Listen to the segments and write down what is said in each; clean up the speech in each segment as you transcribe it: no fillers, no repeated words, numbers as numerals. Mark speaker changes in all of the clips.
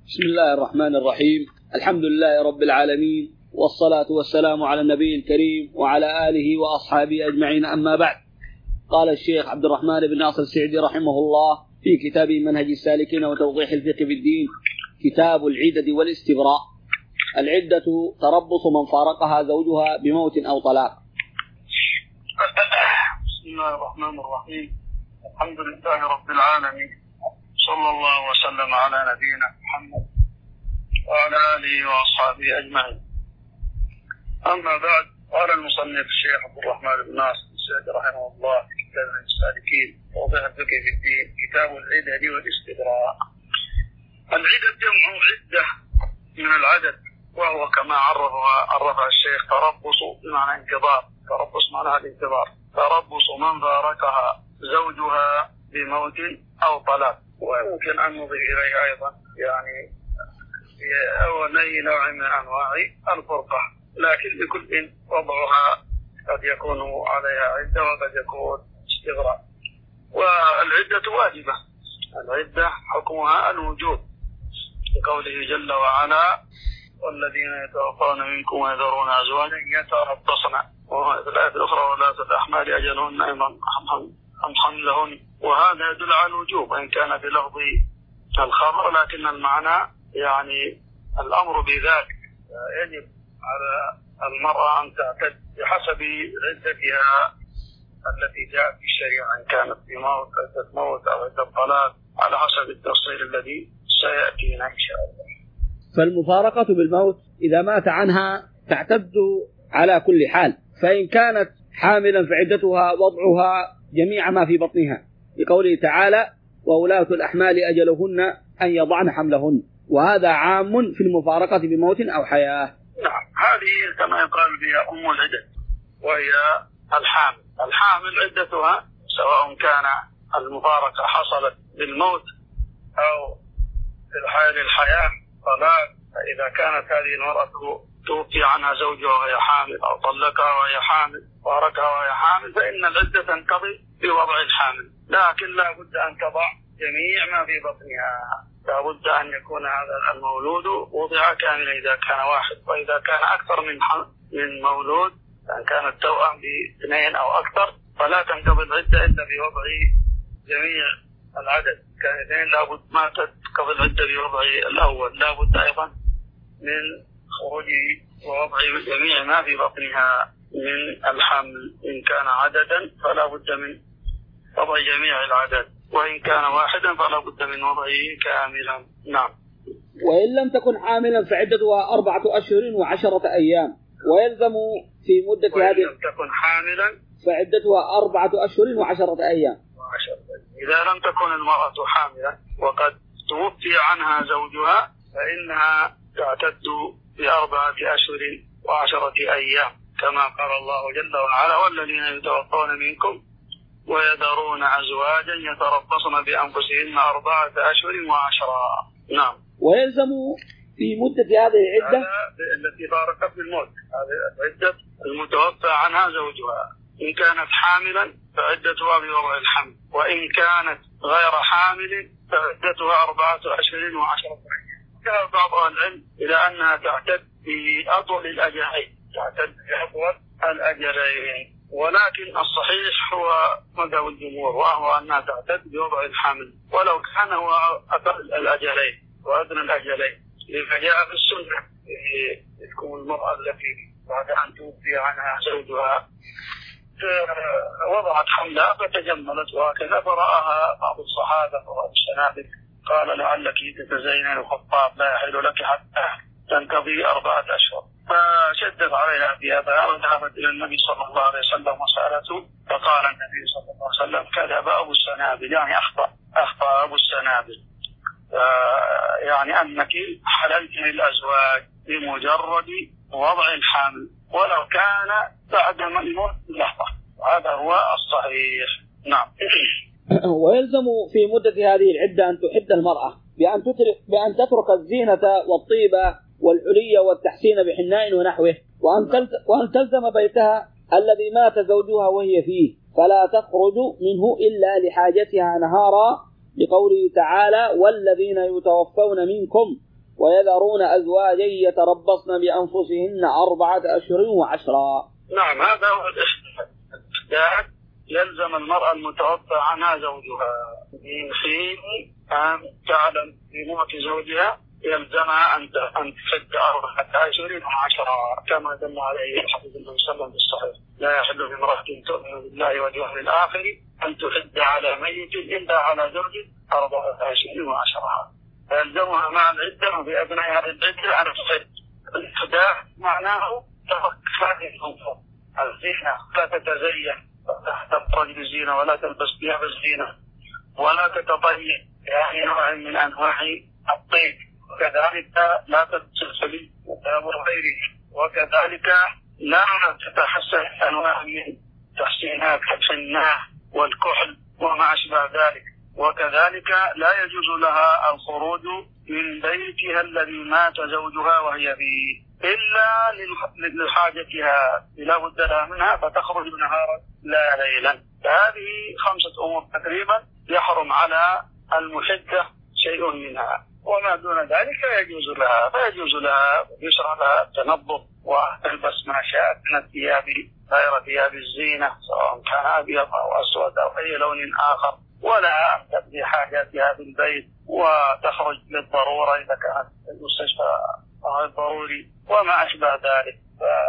Speaker 1: بسم الله الرحمن الرحيم. الحمد لله رب العالمين، والصلاة والسلام على النبي الكريم وعلى آله وأصحابه أجمعين، أما بعد. قال الشيخ عبد الرحمن بن ناصر السعدي رحمه الله في كتابه منهج السالكين وتوضيح الفقه في الدين، كتاب العدة والاستبراء. العدة تربص من فارقها زوجها بموت أو طلاق.
Speaker 2: بسم الله الرحمن الرحيم. الحمد لله رب العالمين، صلى الله وسلم على نبينا محمد وعلى آله وأصحابه أجمعين. أما بعد، قال المصنف الشيخ عبد الرحمن بن ناصر السعدي رحمه الله في كتاب السالكين توضيح الفقه في الدين، كتاب العدة والاستبراء. العدة جمع عدة من العدد، وهو كما عرفها الشيخ تربص بمعنى انتظار. تربص معناها الانتظار، تربص من فارقها زوجها بموت أو طلاق. ويمكن أن نضيف إليها أيضا يعني أو أي نوع من أنواع الفرقة، لكن لكل وضعها قد يكون عليها عدة وقد يكون استغراء. والعدة واجبة، العدة حكمها الوجوب لقوله جل وعلا: والذين يتوفون منكم ويذرون أزواجا يتربصن. وفي الآية الأخرى: ولاة الأحمال أجلهن أم حملهن. وهذا يدل على الوجوب وإن كان بلفظ الخبر، لكن المعنى يعني الأمر بذلك. يجب على المرأة أن تعتد بحسب عدتها التي جاءت في الشريعة، إن كانت بموت عدة موت أو عدة طلاق، على حسب التفصيل الذي سيأتينا إن شاء الله.
Speaker 1: فالمفارقة بالموت إذا مات عنها تعتد على كل حال، فإن كانت حاملا فعدتها وضعها جميع ما في بطنها، لقوله تعالى: وولاة الأحمال أجلهن أن يضعن حملهن. وهذا عام في المفارقة بموت أو حياة.
Speaker 2: نعم، هذه كما يقال بها أم العدة، وهي الحامل عدتها سواء كان المفارقة حصلت بالموت أو في حال الحياة طلاق. فإذا كانت هذه المرأة توفي عنها زوجها وهي حامل أو طلقها وهي حامل فارقها وهي حامل، فإن العدة تنقضي بوضع الحامل، لكن لا بد أن تضع جميع ما في بطنها. لا بد أن يكون هذا المولود وضع كاملا إذا كان واحد، وإذا كان أكثر من مولود، إن كانت توأم باثنين أو أكثر، فلا تنقضي العدة إلا بوضع جميع العدد. كان اثنين لابد ما تنقضي العدة بوضع الأول، لا بد أيضا من خروجه ووضع جميع ما في بطنها من الحمل. إن كان عددا فلا بد من وضع جميع العدد، وإن كان واحدا فلا بد من وضعه كاملا. نعم.
Speaker 1: وإن لم تكن حاملا فعدتها 4 أشهر و10 أيام، ويلزم في مدة هذه.
Speaker 2: وإن لم تكن حاملا
Speaker 1: فعدتها 4 أشهر و10 أيام.
Speaker 2: إذا لم تكن المرأة حاملا وقد توفي عنها زوجها، فإنها تعتد ب4 أشهر و10 أيام، كما قال الله جل وعلا: والذين يتوفون منكم ويذرون أزواجا يتربصن بأنفسهن 4 أشهر و10. نعم.
Speaker 1: ويلزم في مدة هذه العدة
Speaker 2: التي فارقت بالموت، هذه العدة المتوفى عنها زوجها. إن كانت حاملا فعدتها بوضع الحمل، وإن كانت غير حامل فعدتها 4 أشهر و10 أيام. ذهب بعض أهل العلم إلى أنها تعتد بأطول الأجلين، ولكن الصحيح هو مذهب الجمهور، وهو أنها تعتد بوضع الحمل ولو كان هو أقل الأجلين وأدنى الأجلين، لما جاء في السنة تكون المرأة التي بعد أن توفي عنها زوجها وضعت حملها فتجملت وهكذا، فرآها بعض الصحابة وبعض السنابل، قال: لعلك تتزينين الخطاب، لا يحل لك حتى تنقضي 4 أشهر. فشدت عليها في هذا وذهبت إلى النبي صلى الله عليه وسلم وسألته، فقال النبي صلى الله عليه وسلم: كذب أبو السنابل، يعني أخطأ أبو السنابل، يعني أنك حللت للأزواج بمجرد وضع الحمل ولو كان بعد الموت لحظة. هذا هو الصحيح. نعم.
Speaker 1: ويلزم في مدة هذه العدة أن تحد المرأة بأن تترك الزينة والطيبة والحلي والتحسين بحناء ونحوه، وأن تلزم بيتها الذي مات زوجها وهي فيه، فلا تخرج منه إلا لحاجتها نهارا، لقوله تعالى: والذين يتوفون منكم ويذرون أزواجا يتربصن بأنفسهن 4 أشهر و10.
Speaker 2: نعم، هذا هو الاستحداث. يلزم المرأة المتوفى عنها زوجها من حين أن تعلم بموت زوجها يلزمها أن تحد 4 أشهر و10 كما دل عليه الحديث النبي صلى الله عليه وسلم بالصحيح: لا يحل لامرأة تؤمن بالله واليوم الآخر أن تحد على ميت إلا على زوج 4 أشهر و10. فيلزمها مع العدة وبأبنائها العدة أن تحد. الإحداث معناه ترك هذه الأمور، الزينة، لا تتزين تحت الرجل الزينة ولا تلبس ثياب الزينة ولا تتطيب بأي نوع من أنواع الطيب، وكذلك لا تلبس الحلي وثياب غيره، وكذلك لا تتحسن أنواع من تحسينات الحناء والكحل وما أشبه ذلك. وكذلك لا يجوز لها الخروج من بيتها الذي مات زوجها وهي فيه إلا لحاجتها لا بد لها منها، فتخرج نهارا لا ليلا. هذه 5 أمور تقريبا يحرم على المحدة شيء منها، وما دون ذلك يجوز لها. فيجوز لها يشرع لها التنظف وتلبس ما شاءت من الثياب غير ثياب الزينة، سواء كان أبيض أو أسود أو أي لون آخر، ولا أن تقضي حاجاتها في البيت وتخرج للضرورة إذا كانت المستشفى غير ضروري وما أشبه ذلك.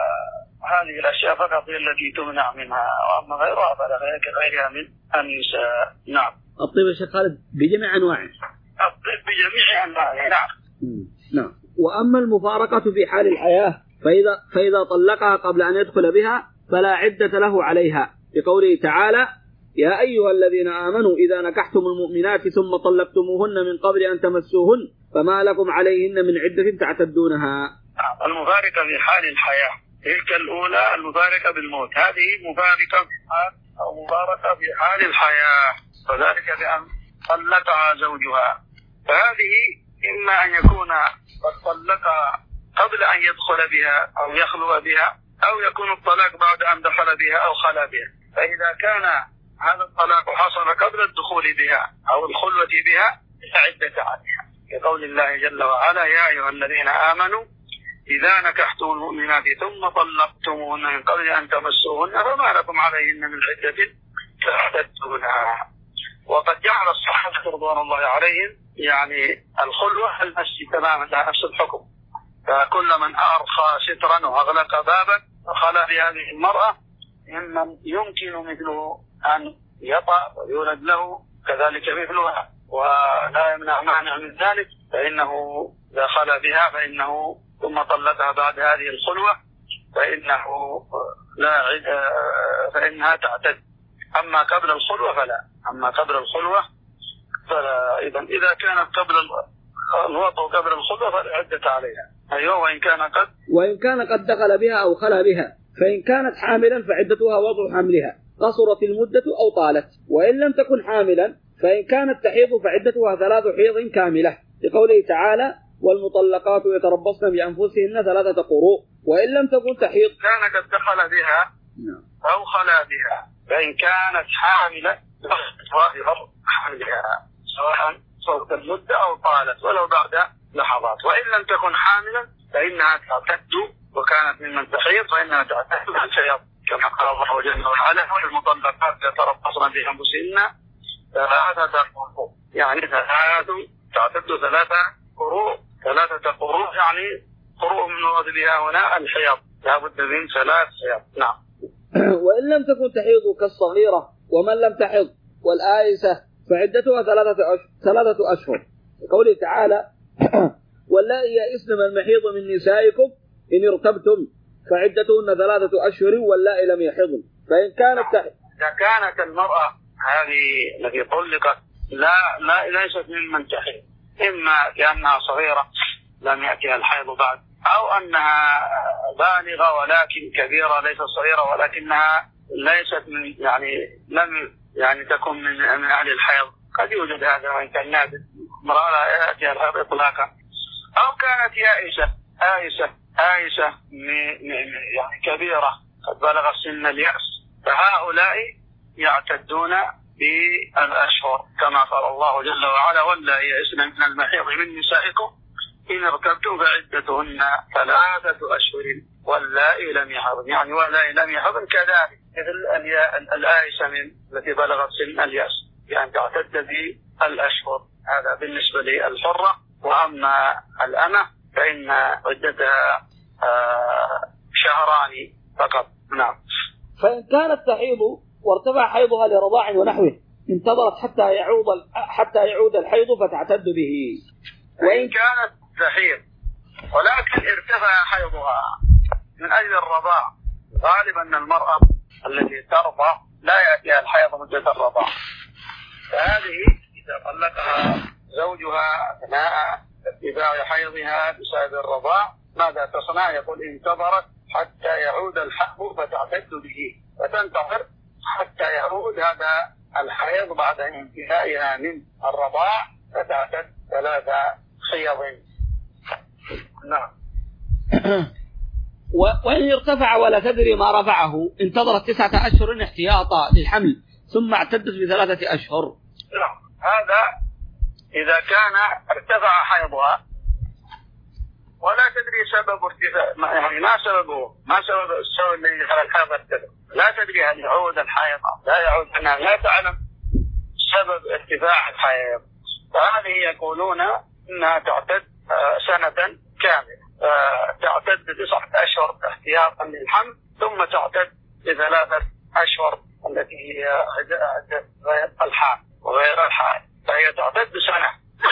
Speaker 2: فهذه الأشياء فقط هي التي تمنع منها، وأما غيرها فلا كغيرها من النساء. نعم.
Speaker 1: الطيب يا شيخ خالد بجميع أنواعه؟
Speaker 2: الطيب بجميع أنواعه، نعم.
Speaker 1: نعم. وأما المفارقة في حال الحياة فإذا طلقها قبل أن يدخل بها فلا عدة له عليها، لقوله تعالى: يا أيها الذين آمنوا إذا نكحتم المؤمنات ثم طلقتموهن من قبل أن تمسوهن فما لكم عليهن من عدة تعتدونها.
Speaker 2: المفارقة في حال الحياة، تلك الأولى المفارقة بالموت، هذه مفارقة في حال الحياة، وذلك بأن طلقها زوجها. فهذه إما أن يكون قد طلقها قبل أن يدخل بها أو يخلو بها، أو يكون الطلاق بعد أن دخل بها أو خلا بها. فإذا كان هذا الطلاق حصل قبل الدخول بها أو الخلوة بها لا عدة عليها، كقول الله جل وعلا: يا أيها الذين آمنوا إذا نكحتم المؤمنات ثم طلقتموهن من قبل أن تمسوهن فما لكم عليهن من عدة تعتدونها. وقد جعل الصحابة رضوان الله عليهم يعني الخلوة المسجد تماما لها نفس الحكم، فكل من أرخى سترا وأغلق بابا وخلى بهذه المرأة ممن يمكن مثله أن يطأ ويولد له كذلك مثلها ولا يمنع مانع من ذلك، فإنه إذا خلى بها فإنه ثم طلقها بعد هذه الخلوة فإنها تعتد. أما قبل الخلوة فلا. إذا كانت قبل الوطء قبل الخلوة فلا عدة عليها. أيوة. وإن كان قد دخل بها أو خلا بها، فإن كانت حاملا فعدتها وضع حملها قصرت المدة أو طالت، وإن لم تكن حاملا فإن كانت تحيض فعدتها 3 حيض كاملة، لقوله تعالى: والمطلقات يتربصن بأنفسهن 3 قروء. وإن لم تكن تحيض كان قد دخل بها أو خلا بها، فإن كانت حاملة ظاهر حملها سواء صوت المدة أو طالت ولو بعد لحظات. وإن لم تكن حاملا فإنها تعتد، وكانت ممن تحيض فإنها تعتد بالحيض، كما قال الله جل وعلا: والمطلقات يتربصن بأنفسهن 3 قروء، يعني تعتد 3 قروء. 3 قروء يعني قروء من وضعها هنا الحيض، لابد من 3 حيض. نعم.
Speaker 1: وإن لم تكن تحيض كالصغيرة ومن لم تحض والآيسة فعدتها 3 أشهر، قوله تعالى: واللائي يئسن من المحيض من نسائكم إن ارتبتم فعدتهن 3 أشهر واللائي لم يحضن. فإن
Speaker 2: كانت المرأة هذه التي طلقت ليست ممن تحيض، إما لأنها صغيرة لم يأتيها الحيض بعد، أو أنها بالغة ولكن كبيرة ليست صغيرة ولكنها ليست من لم تكن من أهل الحيض. قد يوجد هذا وإن كان نادر، امرأة لا يأتيها الحيض إطلاقا. أو كانت آيسة يعني كبيرة قد بلغ سن اليأس، فهؤلاء يعتدون بالأشهر، كما قال الله جل وعلا: واللائي يئسن من المحيض من نسائكم إن ارتبتم فعدتهن 3 أشهر واللائي لم يحضن، يعني واللائي لم يحضن كذلك مثل الآيسة التي بلغت سن اليأس يعني تعتد بالأشهر. هذا بالنسبة للحرة. وأما الأمة فإن عدتها 2 شهران فقط. نعم.
Speaker 1: فإن كانت تحيض وارتفع حيضها لرضاع ونحوه انتظرت حتى يعود الحيض فتعتد به.
Speaker 2: وإن كانت تحيض ولكن ارتفع حيضها من أجل الرضاع، غالبا أن المرأة التي ترضع لا يأتيها الحيض مدة الرضاع، فهذه إذا طلقها زوجها أثناء ارتفاع حيضها بسبب الرضاع ماذا تصنع؟ يقول انتظرت حتى يعود الحيض فتعتد به، فتنتظر حتى يعود هذا الحيض بعد انتهائها من الرضاع فتعتد 3 حيض. نعم.
Speaker 1: وإن ارتفع ولا تدري ما رفعه انتظرت 9 أشهر احتياطا للحمل ثم اعتدت ب3 أشهر.
Speaker 2: نعم. هذا إذا كان ارتفع حيضها ولا تدري سبب ارتفاع، يعني ما سببه، ما سبب السبب الذي جعل الحيض ارتفع، لا تدري هل يعود الحيض لا يعود، أنها لا تعلم سبب ارتفاع الحيض، فهذه يقولون أنها تعتد 1 سنة كاملة، تعتد 9 أشهر احتياطا للحمل ثم تعتد 3 أشهر التي هي عدة غير الحامل وغير الحائض، فهي تعتد 1 سنة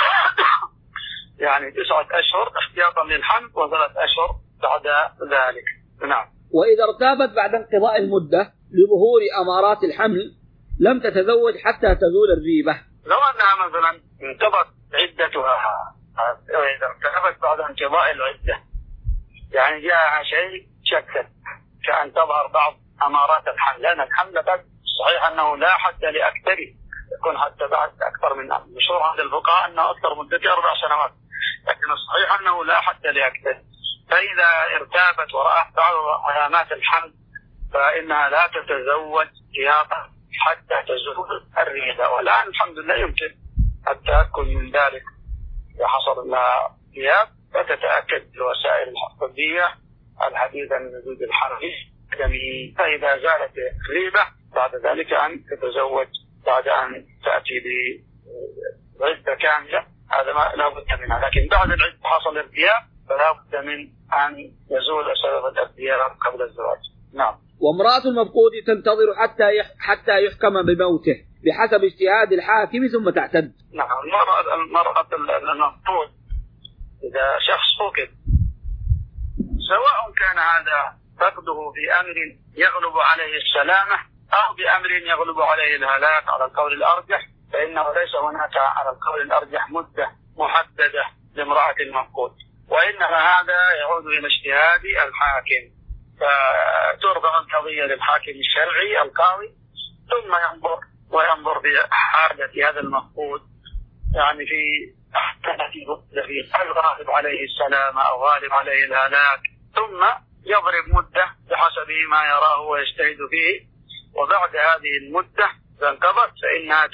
Speaker 2: يعني 9 أشهر احتياطا للحمل و3 أشهر بعد ذلك. نعم.
Speaker 1: وإذا ارتابت بعد انقضاء المدة لظهور أمارات الحمل لم تتزوج حتى تزول الريبة.
Speaker 2: لو أنها مثلا انقضت عدتها، إذا ارتابت بعد انقضاء العدة يعني جاءها شيء شكل كأن تظهر بعض أمارات الحمل، لأن الحمل قد صحيح أنه لا حد لأكثره، يكون حتى بعد أكثر من مشهور عند الفقهاء أنه أكثر مدة 4 سنوات، لكن الصحيح أنه لا حد لأكثر. فإذا ارتابت ورأت بعض علامات الحمل فإنها لا تتزوج احتياطا حتى تزول الريبة. والآن الحمد لله يمكن التأكد من ذلك، إذا حصل لها ثياب فتتأكد بالوسائل الطبية الحديثة من وجود الحمل، فإذا زالت الريبة بعد ذلك أن تتزوج بعد أن تأتي بعدة كاملة، هذا ما لا بد منها. لكن بعد العدة حصل ارتياب فلا بد من أن يزول سبب الارتياب قبل الزواج. نعم.
Speaker 1: وامرأة المفقود تنتظر حتى يحكم بموته بحسب اجتهاد الحاكم ثم تعتد.
Speaker 2: نعم. المرأة المفقود إذا شخص فقد سواء كان هذا فقده بأمر يغلب عليه السلامة أو بأمر يغلب عليه الهلاك على القول الأرجح، فإنه ليس هناك على القول الأرجح مدة محددة لامرأة المفقود، وإنما هذا يعود إلى اجتهاد الحاكم، فترفع القضية للحاكم الشرعي القاضي ثم ينظر في حالة هذا المفقود، يعني في الذي غالب عليه السلامة أو غالب عليه الهلاك، ثم يضرب مدة بحسب ما يراه ويجتهد فيه، وبعد هذه المدة إذا انقضت فإنها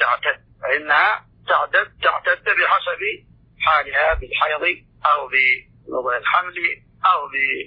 Speaker 2: تعتد بحسب حالها بالحيض أو بالحمل أو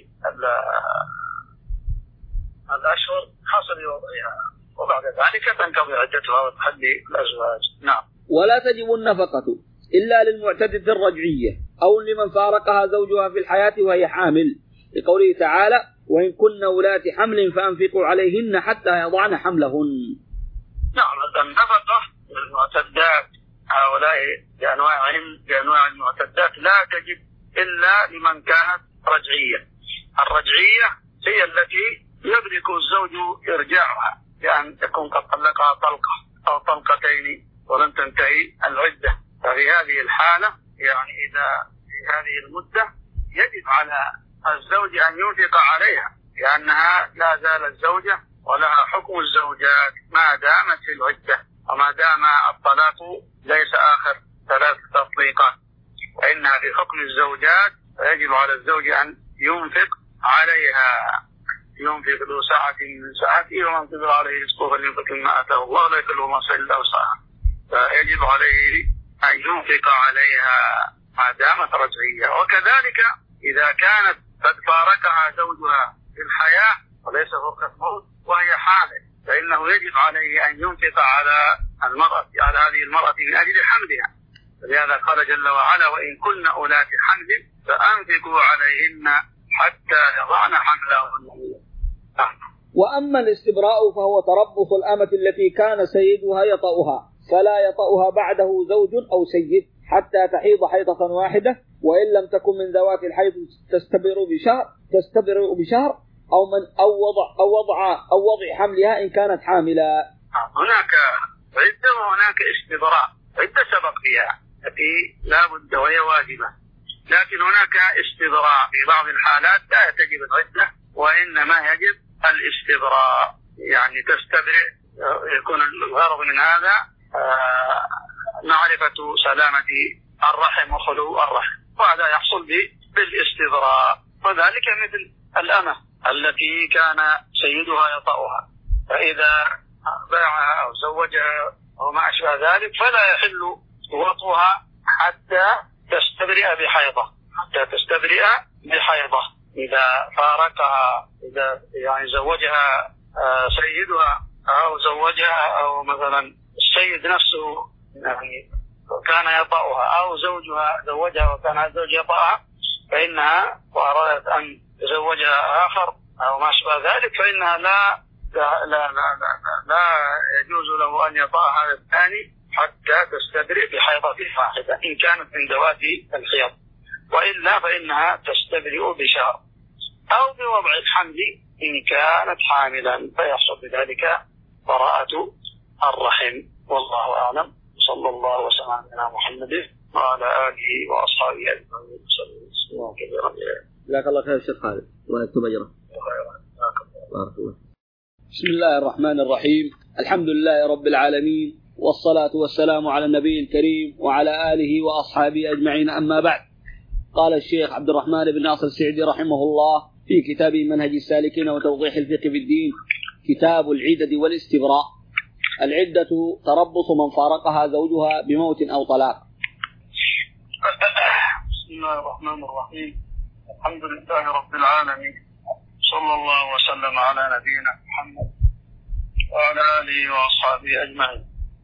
Speaker 2: بالأشهر حسب وضعها، وبعد ذلك تنقضي عدتها وتحلي الأزواج. نعم.
Speaker 1: ولا تجب النفقة إلا للمعتدة الرجعية أو لمن فارقها زوجها في الحياة وهي حامل، لقوله تعالى: وإن كن أولات حمل فأنفقوا عليهن حتى يضعن حملهن.
Speaker 2: نعم. النفقة للمعتدات هؤلاء بأنواع المعتدات لا تجب إلا لمن كانت رجعية. الرجعية هي التي يدرك الزوج إرجاعها بأن تكون قد طلقها طلقة أو طلقتين ولم تنتهي العدة، ففي هذه الحالة يعني إذا في هذه المدة يجب على الزوج أن ينفق عليها، لأنها لا زالت زوجة ولها حكم الزوجات ما دامت في العدة، وما دام الطلاق ليس آخر 3 تطليقات، وإنها في حكم الزوجات، فيجب على الزوج أن ينفق عليها، ينفق ذو سعة من سعته ومن قدر عليه رزقه فلينفق مما آتاه الله لا يكلف نفسا إلا وسعها، فيجب عليه أن ينفق عليها ما دامت رجعية. وكذلك إذا كانت قد فارقها زوجها في الحياة وليس فرقة موت وهي حامل، فإنه يجب عليه أن ينفق على هذه المرأة من أجل حملها. فلهذا قال جل وعلا: وإن كن أولات حمل فأنفقوا عليهن حتى يضعن حملهن.
Speaker 1: وأما الاستبراء فهو تربص الأمة التي كان سيدها يطأها فلا يطأها بعده زوج أو سيد حتى تحيض حيضة واحدة، وإن لم تكن من ذوات الحيض تستبرئ بشهر أو وضع حملها إن كانت حاملا.
Speaker 2: هناك عدة وهناك استبراء. عدة سبق فيها التي لا بد وهي واجبة، لكن هناك استبراء في بعض الحالات لا تجب العدة وإنما يجب الاستبراء، يعني تستبرئ. يكون الغرض من هذا معرفة سلامة الرحم وخلو الرحم، وهذا يحصل بالاستبراء. وذلك مثل الأمة التي كان سيدها يطأها، فإذا باعها أو زوجها أو ما أشبه ذلك فلا يحل وطئها حتى تستبرئ بحيضة. إذا فارقها، إذا يعني زوجها سيدها أو زوجها أو مثلا السيد نفسه يعني كان يطأها أو زوجها زوجها وكان الزوج يطأها، فإنها وأرادت أن تزوجها آخر أو ما شابه ذلك فإنها لا يجوز له أن يطأها الثاني حتى تستبرئ بحيضة واحدة إن كانت من ذوات الحيض، وإلا فإنها تستبرئ بشهر أو بوضع الحمل إن كانت حاملا، فيحصل بذلك براءة الرحم. والله أعلم. صلى الله وسلم على محمد وعلى آله وأصحابه أجمعين.
Speaker 1: جزاك الله خير شيخ خالد، الله يكتب أجره. بارك الله. بسم الله الرحمن الرحيم. الحمد لله رب العالمين، والصلاة والسلام على النبي الكريم وعلى آله وأصحابه أجمعين. أما بعد، قال الشيخ عبد الرحمن بن ناصر السعدي رحمه الله في كتابه منهج السالكين وتوضيح الفقه في الدين كتاب العدة والاستبراء: العدة تربص من فارقها زوجها بموت أو طلاق.
Speaker 2: بسم الله الرحمن الرحيم. الحمد لله رب العالمين، صلى الله وسلم على نبينا محمد وعلى آله وأصحابه أجمعين.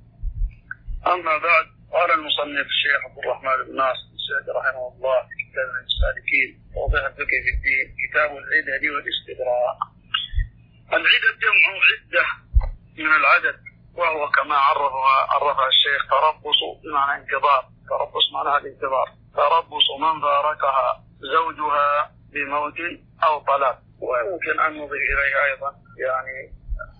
Speaker 2: أما بعد، قال المصنف الشيخ عبد الرحمن بن ناصر السعدي رحمه الله في كتاب السالكين وتوضيح الفقه في الدين كتاب العدة والاستبراء. العدة جمع عدة من العدد، وهو كما عرفها الشيخ تربص بمعنى انتظار. تربص معناها الانتظار. تربص من فارقها زوجها بموت أو طلاق. ويمكن أن نضيف إليه أيضا يعني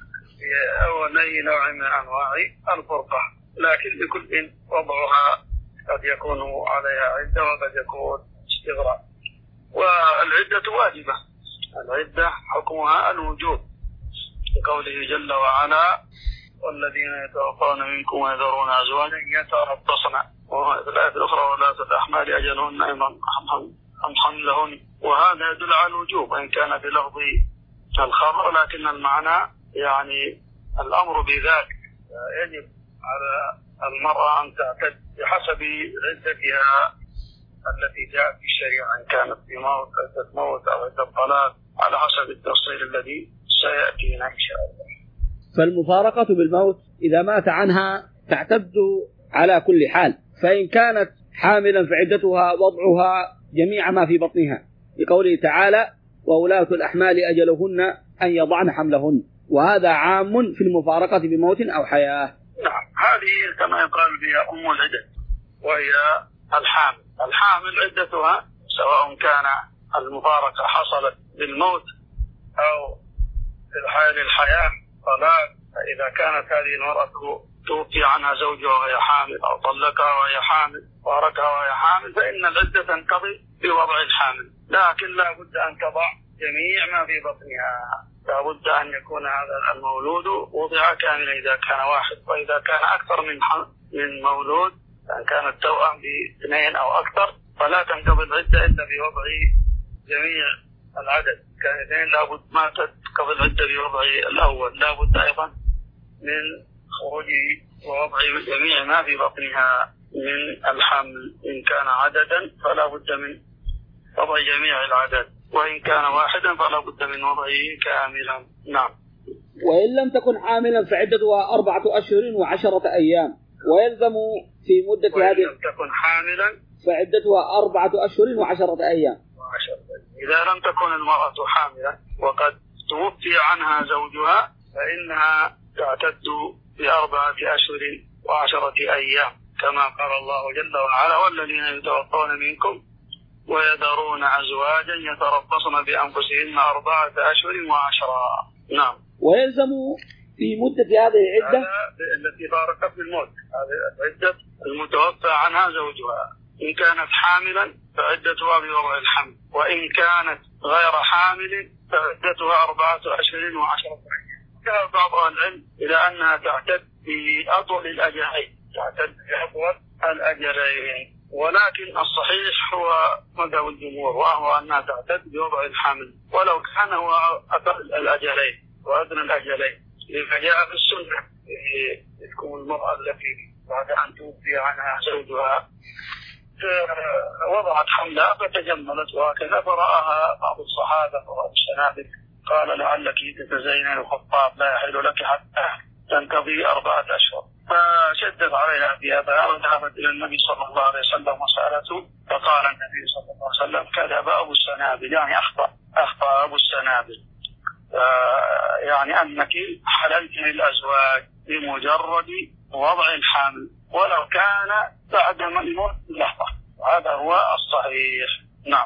Speaker 2: أو أي نوع من أنواع الفرقة، لكن لكل وضعها قد يكون عليها عدة وقد يكون استغراء. والعدة واجبة. العدة حكمها الوجوب بقوله جل وعلا: والذين يتوفون منكم ويذرون أزواجا يتربصن. وفي الآية الأخرى: ولا الأحمال أجلهن أم حملهن. وهذا يدل على الوجوب وإن كان بلفظ الخبر، لكن المعنى يعني الأمر بذلك. يجب على المرأة أن تعتد بحسب عدتها التي جاءت في الشريعة، إن كانت بموت عدة موت أو عدة طلاق، على حسب التفصيل الذي سيأتينا إن شاء الله.
Speaker 1: فالمفارقة بالموت إذا مات عنها تعتد على كل حال، فإن كانت حاملا فعدتها وضعها جميع ما في بطنها، لقوله تعالى: وأولاة الأحمال أجلهن أن يضعن حملهن. وهذا عام في المفارقة بموت أو حياة.
Speaker 2: نعم، هذه كما يقال بها أم العدة، وهي الحامل عدتها سواء كان المفارقة حصلت بالموت أو في الحياة طلاق. فإذا كانت هذه المرأة توفي عنها زوجها وهي حامل أو طلقها وهي حامل فارقها وهي حامل، فإن العدة تنقضي بوضع الحامل، لكن لا بد أن تضع جميع ما في بطنها. لا بد أن يكون هذا المولود وضع كاملا إذا كان واحد، وإذا كان أكثر من مولود، إن كان التوأم باثنين أو أكثر، فلا تنقضي العدة إلا بوضع جميع العدد. كان اثنين لابد ما تنقضي العدة بوضع الأول، لابد أيضا من خروج ووضع جميع ما في بطنها. من الحمل. إن كان عددا فلا بد من وضع جميع العدد، وإن كان واحدا فلا بد من وضعه كاملا. نعم.
Speaker 1: وإن لم تكن حاملا فعدتها 4 أشهر و10 أيام، ويلزم في مدة هذه.
Speaker 2: وإن لم تكن حاملا
Speaker 1: فعدتها 4 أشهر و10 أيام.
Speaker 2: إذا لم تكن المرأة حاملا وقد توفي عنها زوجها فإنها تعتد ب4 أشهر و10 أيام، كما قال الله جل وعلا: والذين يتوفون منكم ويذرون أزواجا يتربصن بأنفسهن 4 أشهر و10. نعم.
Speaker 1: ويلزم في مدة هذه العدة
Speaker 2: التي فارقت بالموت، هذه عدة المتوفى عنها زوجها. إن كانت حاملا فعدتها بوضع الحمل، وإن كانت غير حامل فعدتها 4 أشهر و10 أيام. ذهب بعض أهل العلم إلى أنها تعتد بأطول الأجلين، ولكن الصحيح هو مذهب الجمهور، وهو أنها تعتد بوضع الحمل ولو كان هو أقل الأجلين وأدنى الأجلين. لما جاء في السنة تكون المرأة التي بعد أن توفي عنها زوجها وضعت حملها فتجملت، وهكذا فرآها بعض الصحابة وبعض السنابل، قال: لعلك تتزينين الخطاب، لا يحل لك حتى تنقضي 4 أشهر. فشدت عليها في هذا وذهبت إلى النبي صلى الله عليه وسلم وسألته، فقال النبي صلى الله عليه وسلم: كذب أبو السنابل، يعني أخطأ أبو السنابل، يعني أنك حللت للأزواج بمجرد وضع الحمل ولو كان بعد الموت لحظة. هذا هو الصحيح. نعم.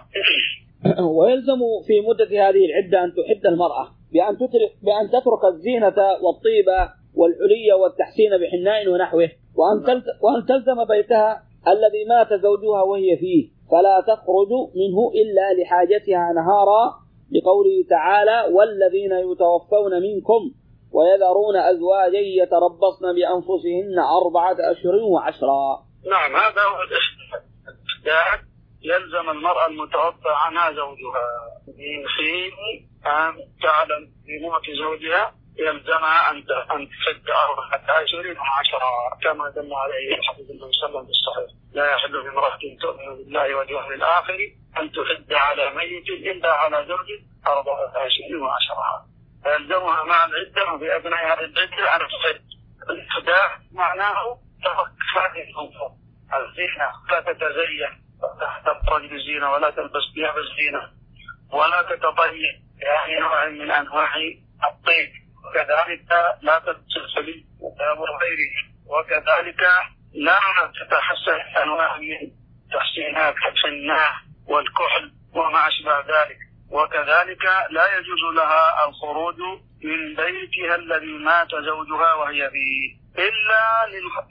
Speaker 1: ويلزم في مدة هذه العدة أن تحد المرأة بأن تترك الزينة والطيبة والحلية والتحسين بحناء ونحوه، وأن تلزم بيتها الذي مات زوجها وهي فيه، فلا تخرج منه إلا لحاجتها نهارا، لقوله تعالى: والذين يتوفون منكم ويذرون أزواجا يتربصن بأنفسهن 4 أشهر و10.
Speaker 2: نعم، هذا هو الاحتداد. يلزم المرأة المتوفى عنها زوجها من حين أن تعلم بموت زوجها يلزمها أن تحد 4 أشهر و10، كما دل عليه الحديث النبي صلى الله عليه وسلم الصحيح: لا يحل لامرأة تؤمن بالله واليوم الآخر أن تحد على ميت إلا على زوج 4 أشهر و10. فيلزمها مع العدة وفي أثناء هذه العدة أن تحد. الاحتداء معناه ترك هذه الأمور، الزينة، لا تتزين، لا تخرج بالزينة ولا تلبس ثياب الزينة ولا تتطيب يعني نوع من أنواع الطيب، وكذلك لا تتسلسل وتامر غيره، وكذلك لا تتحسن أنواع من تحسينات الحناء والكحل وما أشبه ذلك، وكذلك لا يجوز لها الخروج من بيتها الذي مات زوجها وهي فيه إلا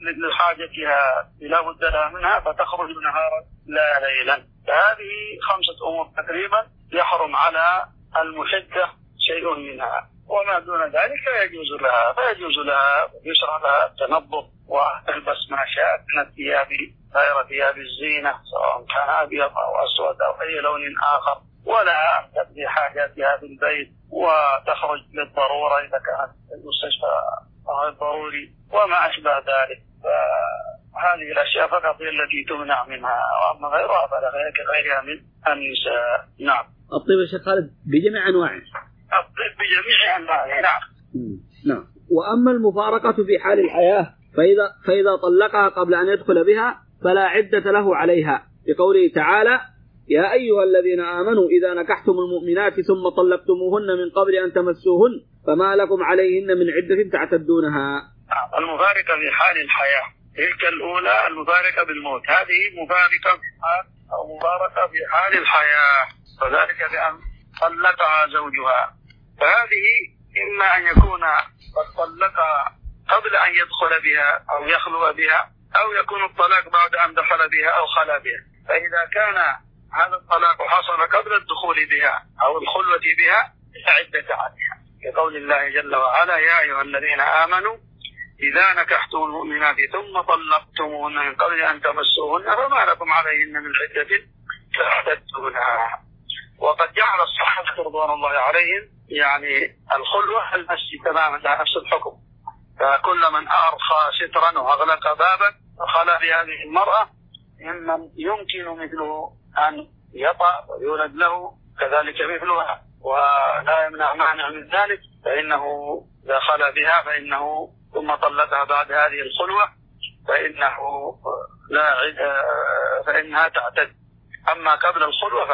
Speaker 2: لحاجتها، لا بد لها منها فتخرج نهارا لا ليلا. هذه 5 أمور تقريبا يحرم على المحدة شيء منها، وما دون ذلك يجوز لها، فيجوز لها ويشرع لها التنظف وتلبس ما شاءت من الثياب غير ثياب الزينة، سواء كان أبيض أو أسود أو أي لون آخر، ولا أن تقضي حاجاتها في البيت وتخرج للضرورة إذا كانت المستشفى غير ضروري وما أشبه ذلك. فهذه الأشياء فقط هي التي تمنع منها، وأما غيرها فلا غيرها من النساء. نعم.
Speaker 1: الطيب يا شيخ خالد بجميع أنواعه.
Speaker 2: الطيب بجميع أنواعه. نعم.
Speaker 1: نعم. وأما المفارقة في حال الحياة فإذا طلقها قبل أن يدخل بها فلا عدة له عليها، بقوله تعالى: يا أيها الذين آمنوا إذا نكحتم المؤمنات ثم طلقتموهن من قبل أن تمسوهن فما لكم عليهن من عدة تعتدونها.
Speaker 2: المفارقة في حال الحياة، تلك الأولى المفارقة بالموت، هذه مفارقة في حال الحياة، وذلك بأن طلقها زوجها. فهذه إما أن يكون قد طلقها قبل أن يدخل بها أو يخلو بها، أو يكون الطلاق بعد أن دخل بها أو خلا بها. فإذا كان هذا الطلاق حصل قبل الدخول بها أو الخلوة بها لا عدة عليها، كقول الله جل وعلا: يا أيها الذين آمنوا إذا نكحتم المؤمنات ثم طلقتموهن من قبل أن تمسوهن فما لكم عليهن من عدة تعتدونها. وقد جعل الصحابة رضوان الله عليهم يعني الخلوة المسجد تماما على نفس الحكم، فكل من أرخى سترا وأغلق بابا خلا بهذه المرأة ممن يمكن مثله أن يطأ ويولد له كذلك مثلها ولا يمنع مانع من ذلك، فإنه إذا خلا بها فإنه ثم طلقها بعد هذه الخلوة فإنها تعتد. أما قبل الخلوة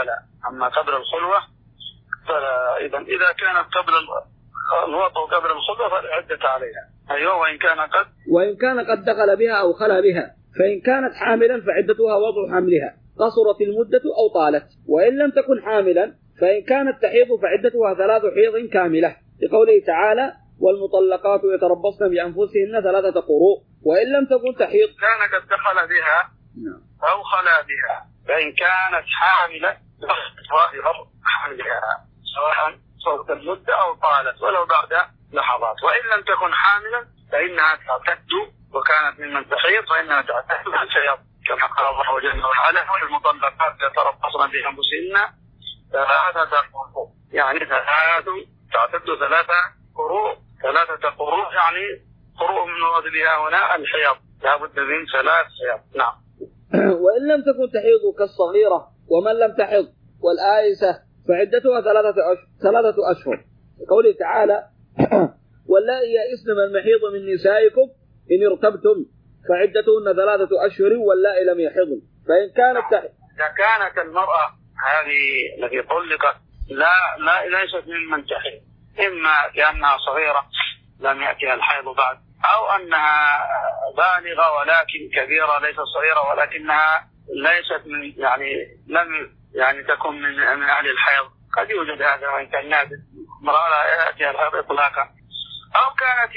Speaker 2: فلا. إذا كانت قبل الوطء قبل الخلوة فلا عدة عليها. أيوة. وإن كان قد
Speaker 1: دخل بها أو خلا بها، فإن كانت حاملا فعدتها وضع حملها قصرت المدة أو طالت، وإن لم تكن حاملا فإن كانت تحيض فعدتها 3 حيض كاملة، لقوله تعالى: والمطلقات يتربصن بأنفسهن 3 قروء. وإن لم تكن تحيض
Speaker 2: كان قد دخل بها أو خلا بها، فإن كانت حاملا فعدتها حملها سواء صوت المدة أو طالت ولو بعد لحظات. وإن لم تكن حاملا فإنها تعتد، وكانت ممن تحيض فإنها تعتد بالحيض كما قال الله جل وعلا: والمطلقات يتربصن بأنفسهن 3 قروء، يعني تعتد 3 قروء. 3 قروء يعني قروء من مراد بها هنا الحيض، لا بد من 3 حيض. نعم.
Speaker 1: وإن لم تكن تحيض كالصغيرة ومن لم تحض والآيسة فعدتها 3 أشهر، قوله تعالى: واللائي يئسن من المحيض من نسائكم إن ارتبتم فعدتهن 3 أشهر واللائي لم يحضن. فإن
Speaker 2: إذا كانت المرأة هذه التي طلقت ليست ممن تحيض، إما لأنها صغيرة لم يأتيها الحيض بعد، أو أنها بالغة ولكن كبيرة ليست صغيرة ولكنها ليست من لم تكن من أهل الحيض، قد يوجد هذا وإن كان نادر، امرأة لا يأتيها الحيض إطلاقا. أو كانت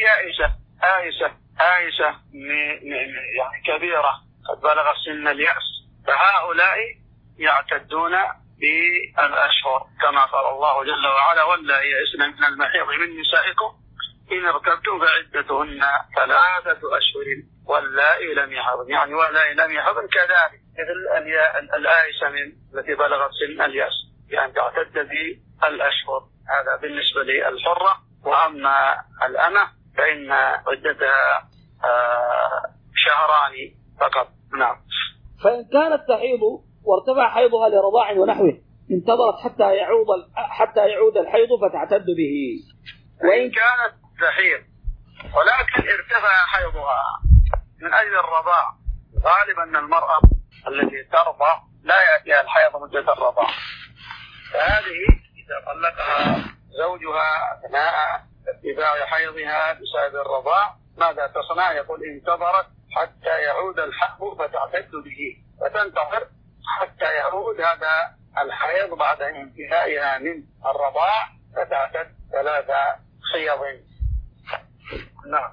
Speaker 2: آيسة يعني كبيرة قد بلغ سن اليأس، فهؤلاء يعتدون بالأشهر كما قال الله جل وعلا: واللائي يئسن من المحيض من نسائكم إن ارتبتم فعدتهن 3 أشهر واللائي لم يحضن، يعني واللائي لم يحضن كذلك مثل الآيسة التي بلغت سن اليأس، يعني تعتد بالأشهر. هذا بالنسبة للحرة. وأما الأمة فإن عدتها 2 شهران فقط. نعم.
Speaker 1: فإن كانت تحيض وارتفع حيضها لرضاع ونحوه انتظرت حتى يعود الحيض فتعتد به.
Speaker 2: وإن كانت تحيض ولكن ارتفع حيضها من أجل الرضاع، غالبا أن المرأة التي ترضع لا يأتيها الحيض مدة الرضاع، فهذه إذا طلقها زوجها أثناء ارتفاع حيضها بسبب الرضاع ماذا تصنع؟ يقول: انتظرت حتى يعود الحيض فتعتد به، فتنتظر حتى يعود هذا الحيض بعد انتهائها من الرضاع فتعتد 3 حيض. نعم.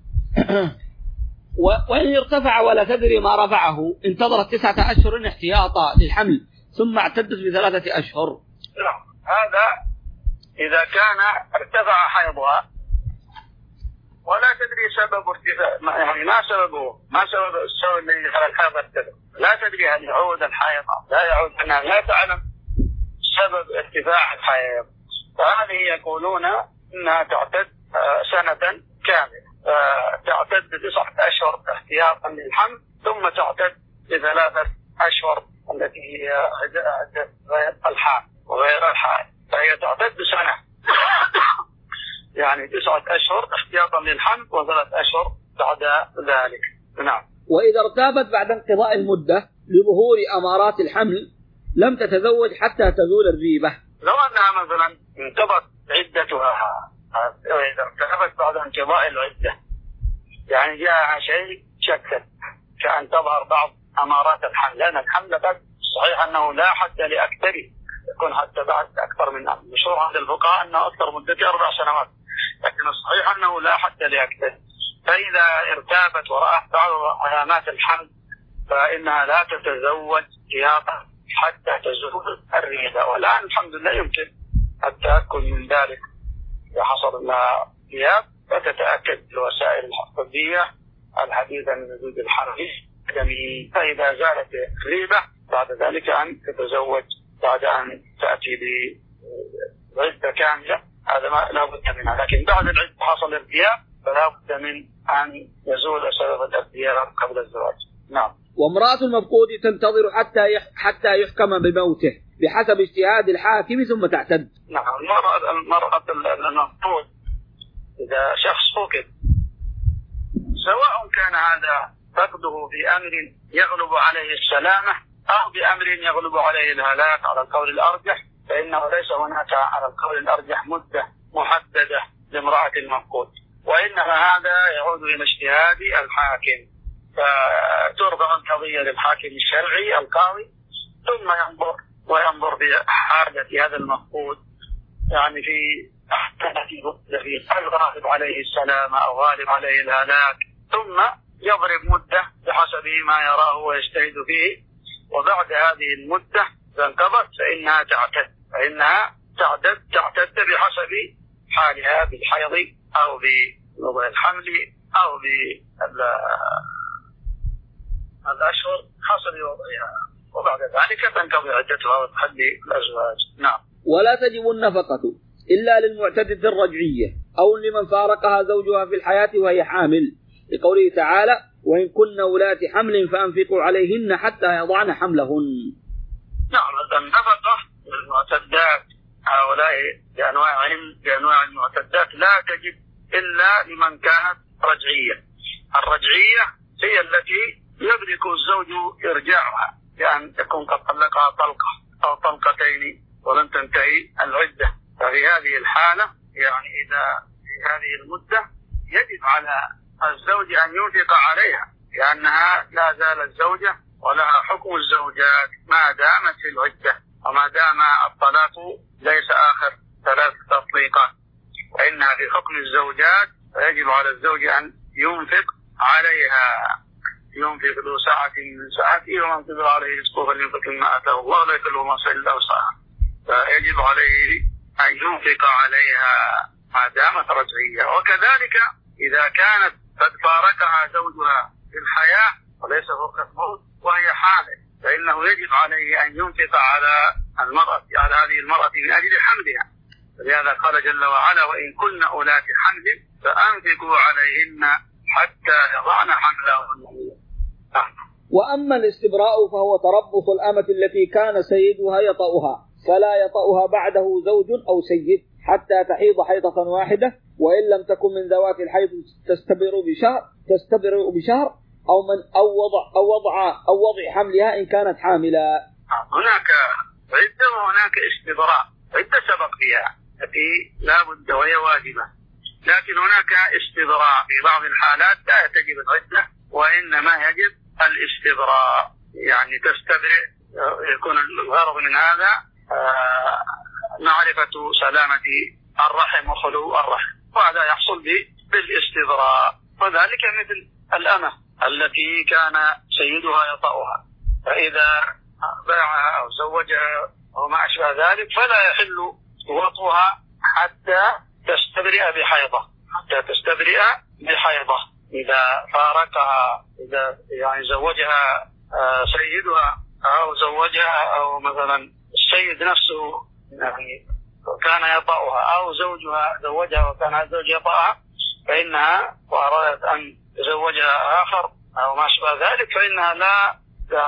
Speaker 1: وإن ارتفع ولا تدري ما رفعه انتظرت 9 أشهر احتياطا للحمل ثم اعتدت ب3 أشهر.
Speaker 2: نعم. هذا إذا كان ارتفع حيضها ولا تدري سبب ارتفاع، يعني ما سبب السبب الذي على الحيض ارتفع، لا تدري هل يعود الحيض لا يعود، أنها لا تعلم سبب ارتفاع الحيض، فهذه يقولون إنها تعتد 1 سنة كاملة، تعتد 9 أشهر احتياطا للحمل ثم تعتد ب3 أشهر التي هي عدة غير الحامل وغير الحائض، فهي تعتد 1 سنة يعني 9 أشهر احتياطا للحمل و3 أشهر بعد ذلك. نعم.
Speaker 1: وإذا ارتابت بعد انقضاء المدة لظهور أمارات الحمل لم تتزوج حتى تزول الريبة.
Speaker 2: لو أنها مثلا انقضت عدتها، إذا ارتابت بعد انقضاء العدة يعني جاءها شيء شكل كأن تظهر بعض أمارات الحمل، لأن الحمل قد صحيح أنه لا حد لأكثره، يكون حتى بعد أكثر من مشهور عند الفقهاء أنه أكثر مدة 4 سنوات، لكن الصحيح أنه لا حد لأكثر. فإذا ارتابت ورأت بعض علامات الحمل فإنها لا تتزوج احتياطا حتى تزول الريبة، والآن الحمد لله يمكن التأكد من ذلك إذا حصل لها ارتياب، فتتأكد بالوسائل الطبية الحديثة من وجود الحمل، فإذا زالت الريبة بعد ذلك أن تتزوج بعد أن تأتي بعدة كاملة، هذا ما لا بد منها. لكن بعد العدة حصل ارتياب فلا بد من أن يزول سبب الارتياب قبل الزواج. نعم.
Speaker 1: وامرأة المفقود تنتظر حتى يحكم بموته بحسب اجتهاد الحاكم ثم تعتد.
Speaker 2: نعم. المرأة المفقود إذا شخص فقد سواء كان هذا فقده بأمر يغلب عليه السلامة أو بأمر يغلب عليه الهلاك على القول الأرجح، فإنه ليس هناك على القول الأرجح مدة محددة لامرأة المفقود، وإنما هذا يعود إلى اجتهاد الحاكم، فترفع القضية للحاكم الشرعي القاضي ثم ينظر بحاجة هذا المفقود، يعني في هل غالب عليه السلامة أو غالب عليه الهلاك، ثم يضرب مدة بحسب ما يراه ويجتهد فيه، وبعد هذه المدة إذا انقضت فإنها تعتد بحسب حالها بالحيض أو بوضع الحمل أو بالأشهر حسب وضعها، وبعد ذلك تنقضي عدتها وتحدي الأزواج. نعم.
Speaker 1: ولا تجب النفقة إلا للمعتدة الرجعية أو لمن فارقها زوجها في الحياة وهي حامل، لقوله تعالى: وإن كن أولات حمل فأنفقوا عليهن حتى يضعن حملهن.
Speaker 2: نعم. النفقة للمعتدات هؤلاء بأنواع المعتدات لا تجب إلا لمن كانت رجعية. الرجعية هي التي يدرك الزوج إرجاعها، لأن يكون قد طلقها طلقة أو طلقتين ولم تنتهي العدة، ففي هذه الحالة يعني إذا في هذه المدة يجب على الزوج أن ينفق عليها، لأنها لا زالت زوجة ولها حكم الزوجات ما دامت في العدة، وما دام الطلاق ليس آخر 3 تطليقات، وإنها في حكم الزوجات، فيجب على الزوج أن ينفق عليها، ينفق ذو ساعة من ساعته ومن قدر عليه رزقه فلينفق مما آتاه الله لا يكلف نفسا إلا وسعها، فيجب عليه أن ينفق عليها ما دامت رجعية. وكذلك إذا كانت قد فارقها زوجها في الحياة وليس فرقة موت وهي حامل، فإنه يجب عليه أن ينفق على هذه المرأة من أجل حملها، فلهذا قال جل وعلا: وإن كن أولات حمل فأنفقوا عليهن حتى يضعن حملهن.
Speaker 1: وأما الاستبراء فهو تربص الأمة التي كان سيدها يطأها فلا يطأها بعده زوج أو سيد حتى تحيض حيضة واحدة، وإن لم تكن من ذوات الحيض تستبرئ بشهر أو وضع حملها إن كانت حاملا.
Speaker 2: هناك عدة وهناك استبراء. عدة سبق فيها التي لا بد وهي واجبة، لكن هناك استبراء في بعض الحالات لا تجب العدة وإنما يجب الاستبراء، يعني تستبرئ، يكون الغرض من هذا معرفة سلامة الرحم وخلو الرحم، وهذا يحصل بالاستبراء. وذلك مثل الأمة التي كان سيدها يطأها، فإذا باعها أو زوجها أو ما أشبه ذلك فلا يحل وطئها حتى تستبرئ بحيضة. إذا فارقها، إذا يعني زوجها سيدها أو زوجها أو مثلا السيد نفسه يعني كان يطأها أو زوجها زوجها وكان الزوج يطأها، فإنها وأرادت أن تزوجها آخر أو ما شابه ذلك فإنها لا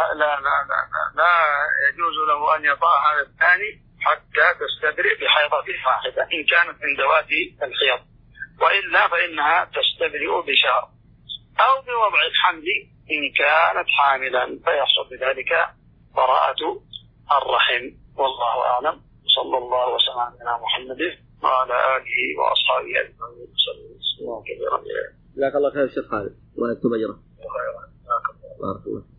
Speaker 2: يجوز له أن يطأها الثاني حتى تستبرئ بحيضة واحدة إن كانت من ذوات الحيض، وإلا فإنها تستبرئ بشهر أو بوضع الحمل إن كانت حاملا، فيحصل بذلك براءة الرحم. والله أعلم. صلى الله وسلم على محمد وعلى آله وأصحابه أجمعين.
Speaker 1: جزاك الله خير شيخ خالد ويكتب أجره. بارك الله.